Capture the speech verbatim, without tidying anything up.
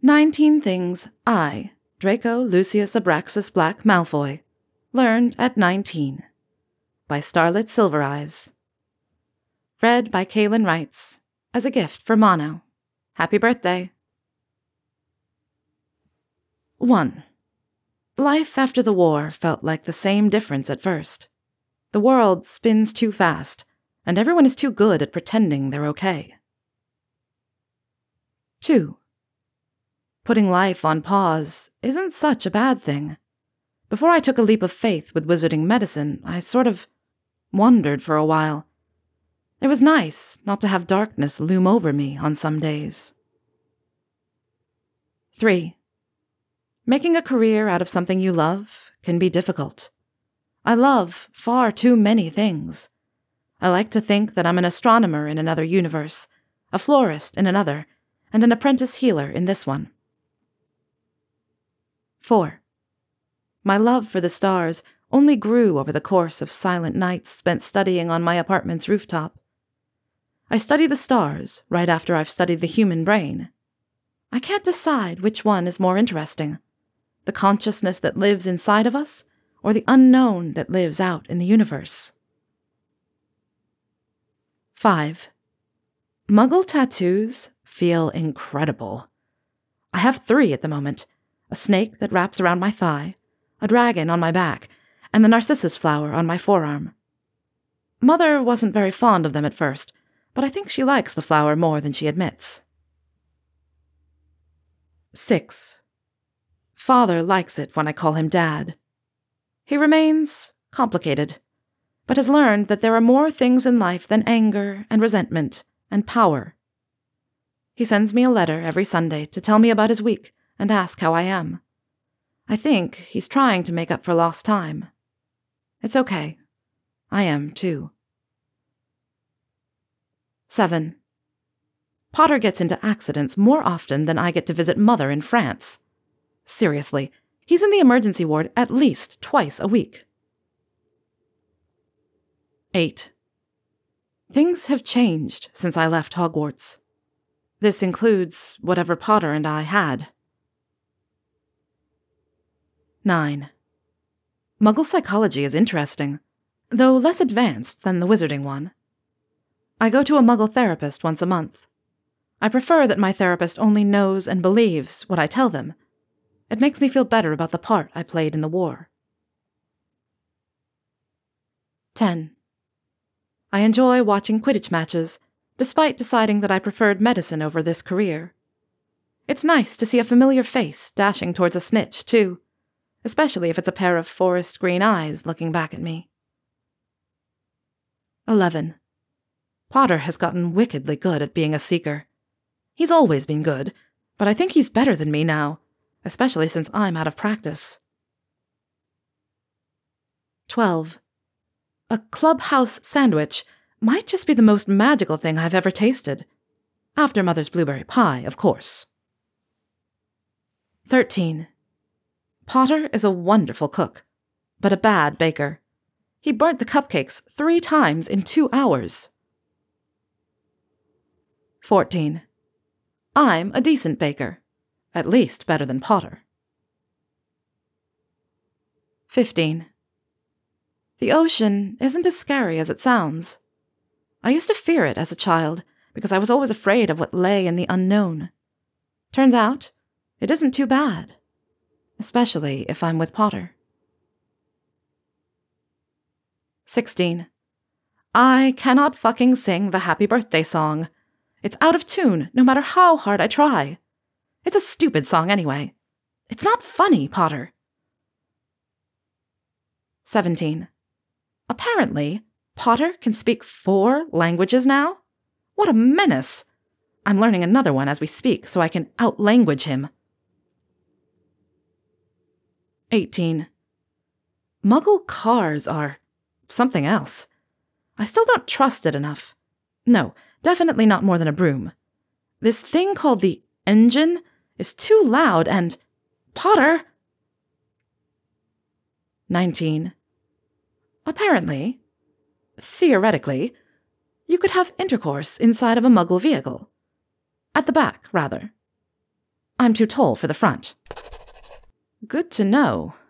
Nineteen Things I, Draco Lucius Abraxas Black Malfoy, Learned at Nineteen, by Starlit Silvereyes. Read by Kaylin Wrights, as a gift for Mono. Happy birthday. one. Life after the war felt like the same difference at first. The world spins too fast, and everyone is too good at pretending they're okay. two. Putting life on pause isn't such a bad thing. Before I took a leap of faith with wizarding medicine, I sort of wondered for a while. It was nice not to have darkness loom over me on some days. three. Making a career out of something you love can be difficult. I love far too many things. I like to think that I'm an astronomer in another universe, a florist in another, and an apprentice healer in this one. four. My love for the stars only grew over the course of silent nights spent studying on my apartment's rooftop. I study the stars right after I've studied the human brain. I can't decide which one is more interesting, the consciousness that lives inside of us or the unknown that lives out in the universe. five. Muggle tattoos feel incredible. I have three at the moment. A snake that wraps around my thigh, a dragon on my back, and the narcissus flower on my forearm. Mother wasn't very fond of them at first, but I think she likes the flower more than she admits. six. Father likes it when I call him Dad. He remains complicated, but has learned that there are more things in life than anger and resentment and power. He sends me a letter every Sunday to tell me about his week and ask how I am. I think he's trying to make up for lost time. It's okay. I am, too. seven. Potter gets into accidents more often than I get to visit Mother in France. Seriously, he's in the emergency ward at least twice a week. eight. Things have changed since I left Hogwarts. This includes whatever Potter and I had. nine. Muggle psychology is interesting, though less advanced than the wizarding one. I go to a Muggle therapist once a month. I prefer that my therapist only knows and believes what I tell them. It makes me feel better about the part I played in the war. ten. I enjoy watching Quidditch matches, despite deciding that I preferred medicine over this career. It's nice to see a familiar face dashing towards a snitch, too, especially if it's a pair of forest green eyes looking back at me. eleven. Potter has gotten wickedly good at being a seeker. He's always been good, but I think he's better than me now, especially since I'm out of practice. twelve. A clubhouse sandwich might just be the most magical thing I've ever tasted. After Mother's blueberry pie, of course. thirteen. Potter is a wonderful cook, but a bad baker. He burnt the cupcakes three times in two hours. fourteen. I'm a decent baker, at least better than Potter. fifteen. The ocean isn't as scary as it sounds. I used to fear it as a child because I was always afraid of what lay in the unknown. Turns out, it isn't too bad. Especially if I'm with Potter. sixteen. I cannot fucking sing the happy birthday song. It's out of tune, no matter how hard I try. It's a stupid song anyway. It's not funny, Potter. seventeen. Apparently, Potter can speak four languages now? What a menace! I'm learning another one as we speak so I can out-language him. eighteen. Muggle cars are something else. I still don't trust it enough. No, definitely not more than a broom. This thing called the engine is too loud and... Potter! nineteen. Apparently, theoretically, you could have intercourse inside of a Muggle vehicle. At the back, rather. I'm too tall for the front. Good to know.